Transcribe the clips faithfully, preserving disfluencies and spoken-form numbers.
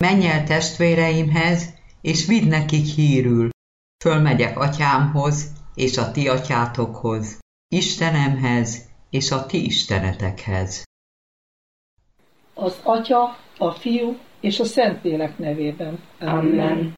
Menj el testvéreimhez, és vidd nekik hírül. Fölmegyek atyámhoz, és a ti atyátokhoz, Istenemhez, és a ti istenetekhez. Az Atya, a Fiú és a Szentlélek nevében. Amen.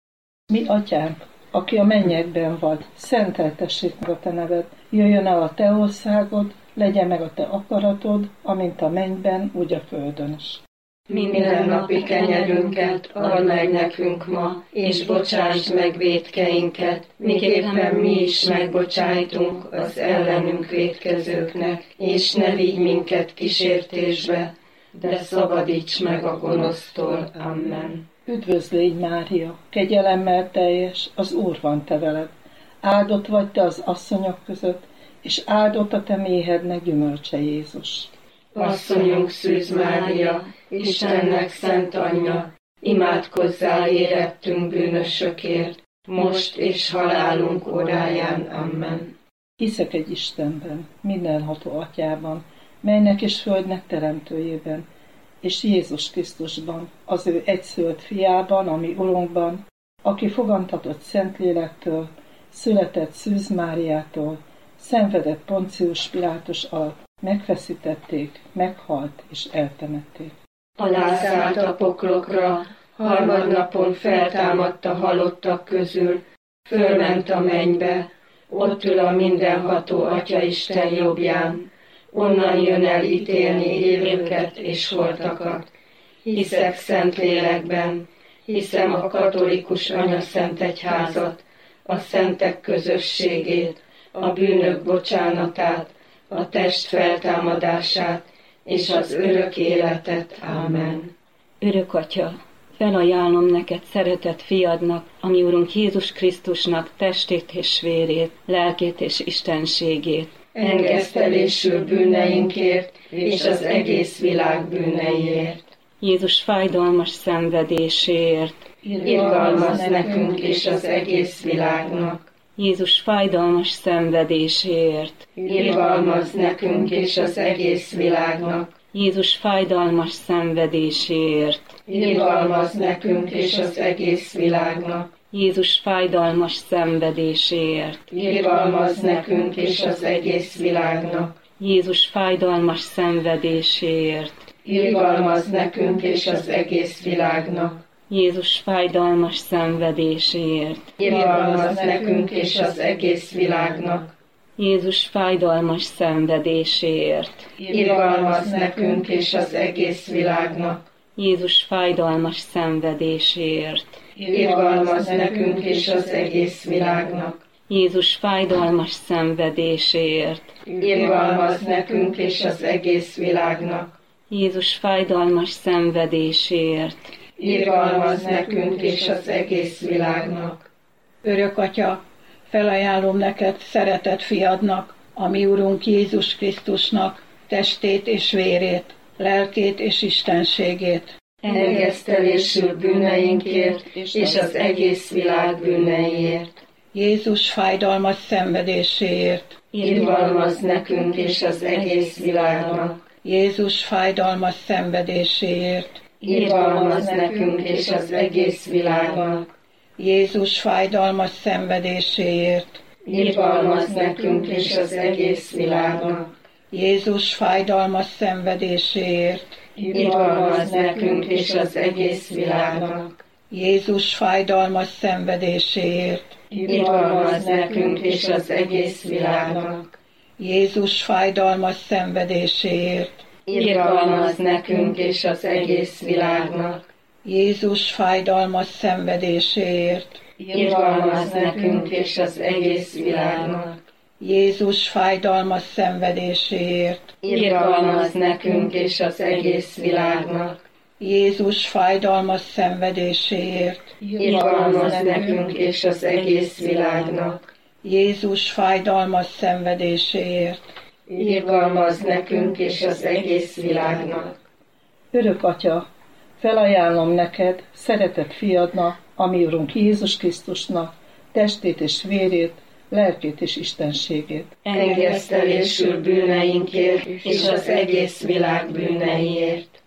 Mi atyánk, aki a mennyekben vagy, szenteltessék meg a te neved, jöjjön el a te országod, legyen meg a te akaratod, amint a mennyben, úgy a földön is. Minden napi kenyerünket add meg nekünk ma, és bocsásd meg vétkeinket, miképpen mi is megbocsájtunk az ellenünk vétkezőknek, és ne vigy minket kísértésbe, de szabadíts meg a gonosztól. Amen. Üdvözlégy, Mária, kegyelemmel teljes, az Úr van te veled. Áldott vagy te az asszonyok között, és áldott a te méhednek gyümölcse, Jézus. Asszonyunk Szűz Mária, Istennek szent anyja, imádkozzál érettünk bűnösökért, most és halálunk óráján. Amen. Hiszek egy Istenben, mindenható Atyában, melynek és földnek teremtőjében, és Jézus Krisztusban, az ő egyszülött fiában, a mi Urunkban, aki fogantatott Szentlélektől, született Szűz Máriától, szenvedett Poncius Pilátus alatt, megfeszítették, meghalt és eltemették. Alászállt a poklokra, harmadnapon feltámadt a halottak közül, fölment a mennybe, ott ül a mindenható Atyaisten jobbján, onnan jön el ítélni élőket és holtakat. Hiszek Szentlélekben, hiszem a katolikus anyaszentegyházat, a szentek közösségét, a bűnök bocsánatát, a test feltámadását és az örök életet. Amen. Örök Atya, felajánlom neked szeretett fiadnak, ami Urunk Jézus Krisztusnak testét és vérét, lelkét és istenségét, engesztelésül bűneinkért és az egész világ bűneiért. Jézus fájdalmas szenvedéséért, irgalmazz nekünk és az egész világnak. Jézus fájdalmas szenvedéséért, irgalmazz nekünk és az egész világnak. Jézus fájdalmas szenvedéséért, irgalmazz nekünk és az egész világnak. Jézus fájdalmas szenvedéséért, irgalmazz nekünk és az egész világnak. Jézus fájdalmas szenvedéséért, irgalmazz nekünk és az egész világnak. Jézus fájdalmas szenvedéséért, irgalmazz nekünk és az egész világnak. Jézus fájdalmas szenvedéséért, irgalmazz nekünk és az egész világnak. Jézus fájdalmas szenvedéséért, irgalmazz nekünk és az egész világnak. Jézus fájdalmas szenvedéséért, irgalmazz nekünk és az egész világnak. Jézus fájdalmas szenvedéséért, irgalmazz nekünk és az egész világnak. Örök Atya, felajánlom neked szeretett fiadnak, a mi Urunk Jézus Krisztusnak testét és vérét, lelkét és istenségét, engesztelésül bűneinkért és az egész világ bűneiért. Jézus fájdalmas szenvedéséért, irgalmazz nekünk és az egész világnak. Jézus fájdalmas szenvedéséért, irgalmazz nekünk és az egész világnak. Jézus fájdalmas szenvedéséért, irgalmazz nekünk és az egész világnak. Jézus fájdalmas szenvedéséért, irgalmazz nekünk és az egész világnak. Jézus fájdalmas szenvedéséért, irgalmazz nekünk és az egész világnak. Jézus fájdalmas szenvedéséért, irgalmazz nekünk és az egész világnak. Jézus fájdalmas szenvedéséért, irgalmazz nekünk és az egész világnak. Jézus fájdalmas szenvedéséért, irgalmazz nekünk és az egész világnak. Jézus fájdalmas szenvedéséért, irgalmazz nekünk és az egész világnak. Jézus fájdalmas szenvedéséért, irgalmazz nekünk és az egész világnak. Örök Atya, felajánlom neked szeretett fiadnak, a mi Urunk Jézus Krisztusnak testét és vérét, lelkét és istenségét, engesztelésül bűneinkért és az egész világ bűneiért.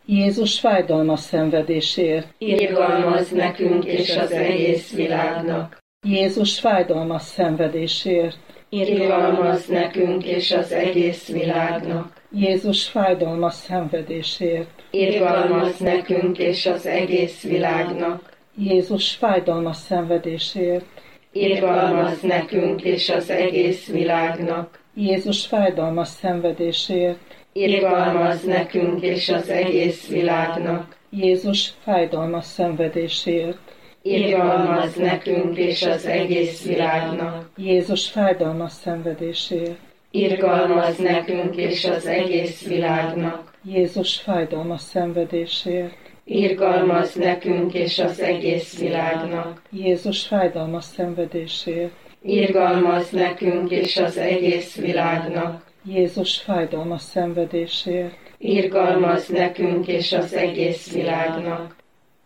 Jézus fájdalmas szenvedéséért. Irgalmazz nekünk és az egész világnak. Jézus fájdalmas szenvedéséért. Irgalmazz nekünk és az egész világnak. Jézus fájdalmas szenvedéséért. Irgalmazz nekünk és az egész világnak. Jézus fájdalmas szenvedéséért. Irgalmazz nekünk és az egész világnak. Jézus fájdalmas szenvedéséért. Irgalmazz nekünk és az egész világnak. Jézus fájdalmas szenvedéséért. Irgalmazz nekünk és az egész világnak. Jézus fájdalmas szenvedéséért. Irgalmazz nekünk és az egész világnak. Jézus fájdalmas szenvedéséért. Irgalmazz nekünk és az egész világnak. Jézus fájdalmas szenvedéséért. Irgalmazz nekünk és az egész világnak. Jézus fájdalmas szenvedéséért. Irgalmazz nekünk és az egész világnak.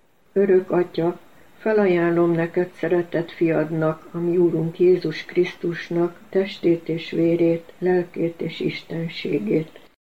Örök Atya, felajánlom neked szeretett fiadnak, a mi Úrunk Jézus Krisztusnak testét és vérét, lelkét és istenségét.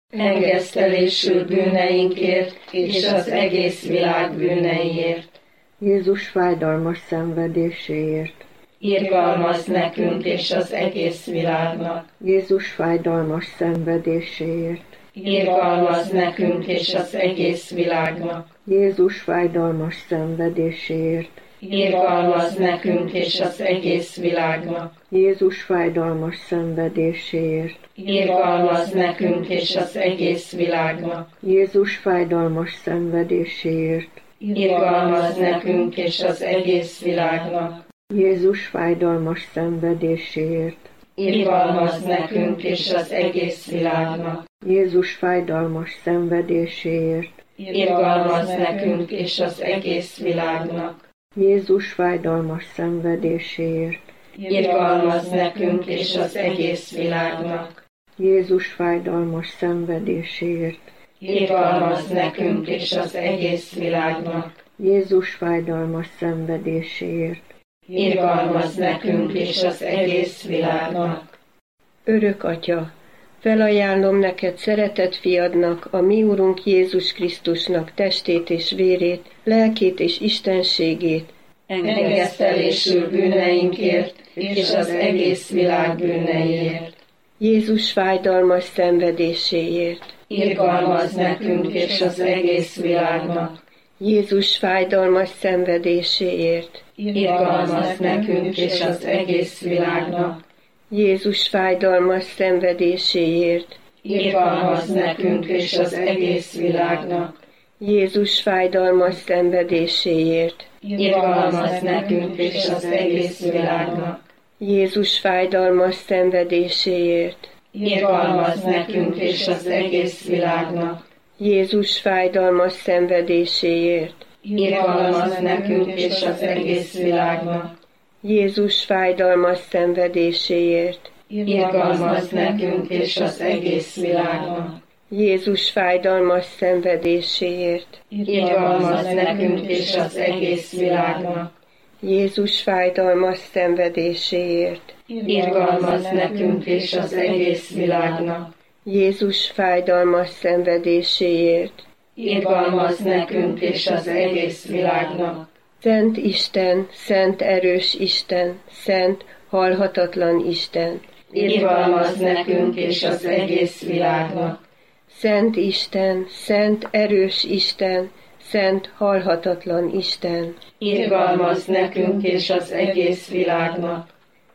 Engesztelésül bűneinkért és az egész világ bűneiért. Jézus fájdalmas szenvedéséért. Irgalmazz nekünk és az egész világnak. Jézus fájdalmas szenvedéséért. Irgalmazz nekünk és az egész világnak. Jézus fájdalmas szenvedéséért. Irgalmazz nekünk és az egész világnak. Jézus fájdalmas szenvedéséért. Irgalmazz nekünk és az egész világnak. Jézus fájdalmas szenvedéséért. Irgalmazz nekünk és az egész világnak. Jézus fájdalmas szenvedéséért. Irgalmazz nekünk és az egész világnak. Jézus fájdalmas szenvedéséért. Irgalmazz nekünk és az egész világnak. Jézus fájdalmas szenvedéséért. Irgalmazz nekünk és az egész világnak. Jézus fájdalmas szenvedéséért. Irgalmazz nekünk és az egész világnak. Jézus fájdalmas szenvedéséért. Irgalmazz nekünk és az egész világnak. Örök Atya, felajánlom neked szeretett fiadnak, a mi Úrunk Jézus Krisztusnak testét és vérét, lelkét és istenségét, engesztelésül bűneinkért és az egész világ bűneiért. Jézus fájdalmas szenvedéséért. Irgalmazz nekünk és az egész világnak. Jézus fájdalmas szenvedéséért. Irgalmazz nekünk és az egész világnak. Jézus fájdalmas szenvedéséért. Irgalmazz nekünk és az egész világnak. Jézus fájdalmas szenvedéséért. Irgalmazz nekünk és az egész világnak. Jézus fájdalmas szenvedéséért. Irgalmazz nekünk és az egész világnak. Jézus fájdalmas szenvedéséért. Irgalmazz nekünk és az egész világnak. Jézus fájdalmas szenvedéséért. Irgalmazz nekünk és az egész világnak. Jézus fájdalmas szenvedéséért. Irgalmazz nekünk és az egész világnak. Jézus fájdalmas szenvedéséért. Irgalmazz nekünk és az egész világnak. Jézus fájdalmas szenvedéséért. Irgalmazz nekünk és az egész világnak. Szent Isten, szent erős Isten, szent halhatatlan Isten. Irgalmazz nekünk és az egész világnak. Szent Isten, szent erős Isten, szent halhatatlan Isten. Irgalmazz nekünk és az egész világnak.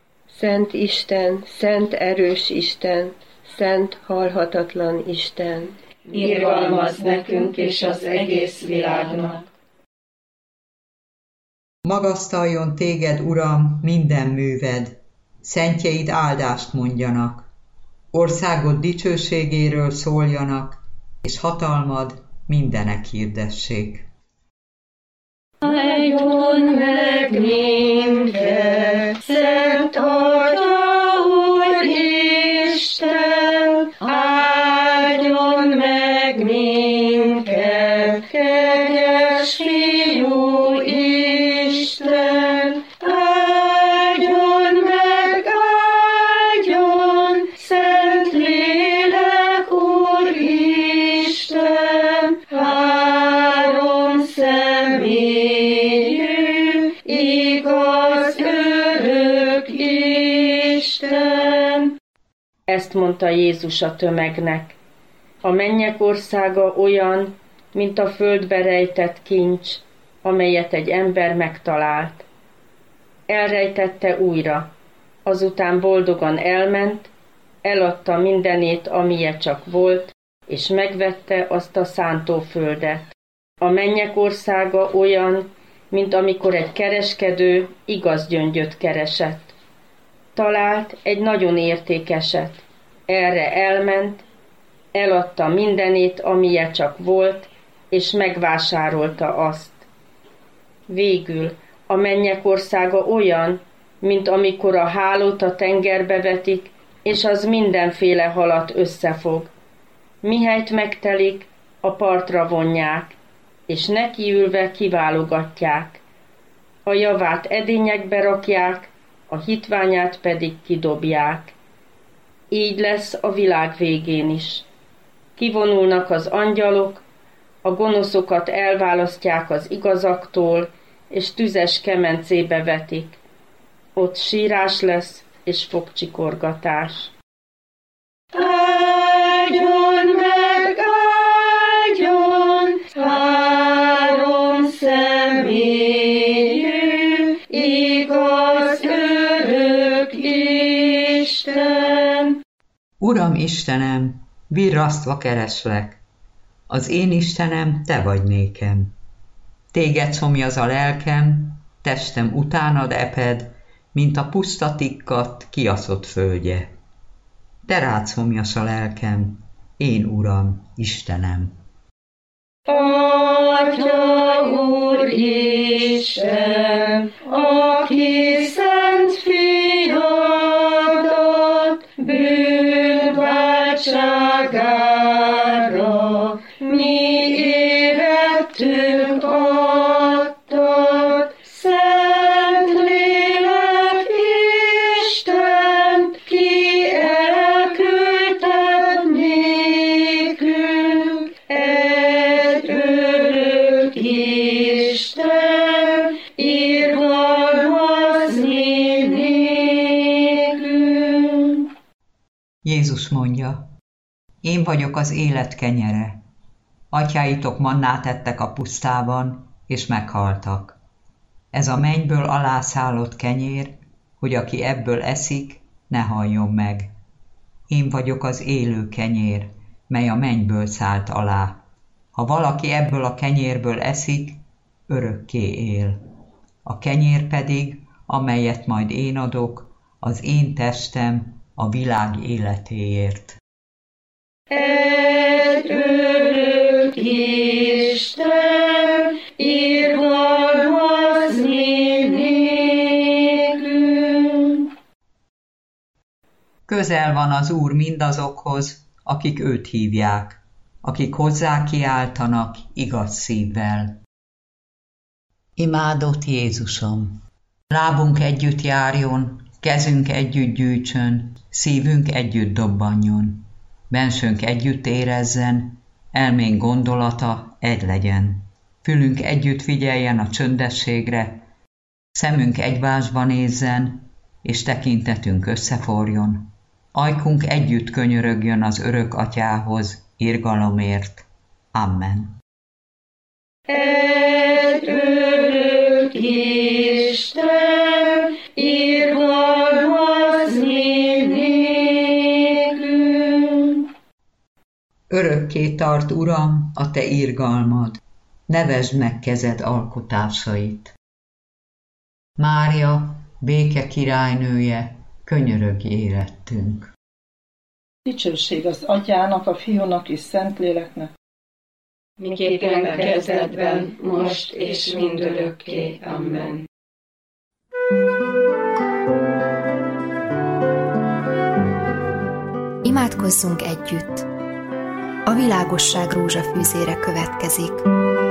Szent Isten, szent erős Isten, szent halhatatlan Isten. Irgalmazz nekünk és az egész világnak. Magasztaljon téged, Uram, minden műved, szentjeid áldást mondjanak, országod dicsőségéről szóljanak, és hatalmad mindenek hirdessék. Áldjon meg minket, Szent Atya, Úristen, áldjon meg minket, kegyes Fiú Isten, áldjon meg, áldjon, Szent Lélek, Úristen, áldjon igaz örök Isten. Ezt mondta Jézus a tömegnek. A mennyek országa olyan, mint a földbe rejtett kincs, amelyet egy ember megtalált. Elrejtette újra, azután boldogan elment, eladta mindenét, amilyen csak volt, és megvette azt a szántóföldet. A mennyek országa olyan, mint amikor egy kereskedő igaz gyöngyöt keresett. Talált egy nagyon értékeset. Erre elment, eladta mindenét, amilyen csak volt, és megvásárolta azt. Végül a mennyek országa olyan, mint amikor a hálót a tengerbe vetik, és az mindenféle halat összefog. Mihelyt megtelik, a partra vonják, és nekiülve kiválogatják. A javát edényekbe rakják, a hitványát pedig kidobják. Így lesz a világ végén is. Kivonulnak az angyalok, a gonoszokat elválasztják az igazaktól, és tüzes kemencébe vetik. Ott sírás lesz, és fogcsikorgatás. Áldjon meg, áldjon, három személyű, igaz örök Isten. Uram Istenem, virrasztva kereslek, az én Istenem, te vagy nékem. Téged szomjaz a lelkem, testem utánad eped, mint a puszta tikkadt, kiaszott földje. Te rád szomjas a lelkem, én Uram, Istenem. Atya Úristen, aki szent fiadat bűnváltságára mi életünk adtad, Szent Lélek Isten, ki elküldted nékünk egy örök Isten, irgalmazni nékünk. Jézus mondja, én vagyok az élet kenyere. Atyáitok mannát ettek a pusztában, és meghaltak. Ez a mennyből alászállott kenyér, hogy aki ebből eszik, ne haljon meg. Én vagyok az élő kenyér, mely a mennyből szállt alá. Ha valaki ebből a kenyérből eszik, örökké él. A kenyér pedig, amelyet majd én adok, az én testem a világ életéért. Egy örök Isten, irgalmazni nékünk. Közel van az Úr mindazokhoz, akik őt hívják, akik hozzá kiáltanak igaz szívvel. Imádott Jézusom! Lábunk együtt járjon, kezünk együtt gyűjtsön, szívünk együtt dobbanjon. Bensőnk együtt érezzen, elménk gondolata egy legyen. Fülünk együtt figyeljen a csöndességre, szemünk egymásba nézzen, és tekintetünk összeforjon. Ajkunk együtt könyörögjön az örök atyához, irgalomért. Amen. Egy örök Isten, irgalmazni nékünk. Örökké tart, Uram, a te irgalmad, nevesd meg kezed alkotásait. Mária, béke királynője, könyörögj érettünk. Dicsőség az Atyának, a Fiúnak és Szentléleknek, miképpen a kezdetben, most és mindörökké. Amen. Imádkozzunk együtt! A világosság rózsafűzére következik.